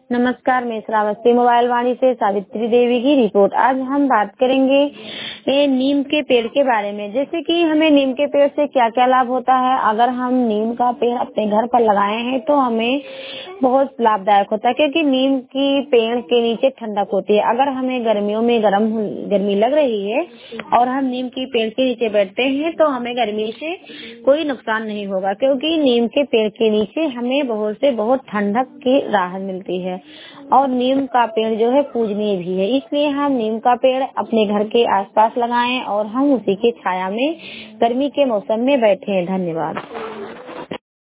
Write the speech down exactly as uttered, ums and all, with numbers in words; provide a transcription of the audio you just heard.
नमस्कार, मैं श्रावस्ती मोबाइल वाणी से सावित्री देवी की रिपोर्ट। आज हम बात करेंगे ये नीम के पेड़ के बारे में। जैसे कि हमें नीम के पेड़ से क्या क्या लाभ होता है। अगर हम नीम का पेड़ अपने घर पर लगाए हैं तो हमें बहुत लाभदायक होता है, क्योंकि नीम की पेड़ के नीचे ठंडक होती है। अगर हमें गर्मियों में गर्म गर्मी लग रही है और हम नीम की पेड़ के नीचे बैठते हैं तो हमें गर्मी से कोई नुकसान नहीं होगा, क्योंकि नीम के पेड़ के नीचे हमें बहुत से बहुत ठंडक की राहत मिलती है। और नीम का पेड़ जो है पूजनीय भी है, इसलिए हम नीम का पेड़ अपने घर के आसपास लगाएं और हम उसी की छाया में गर्मी के मौसम में बैठें। धन्यवाद।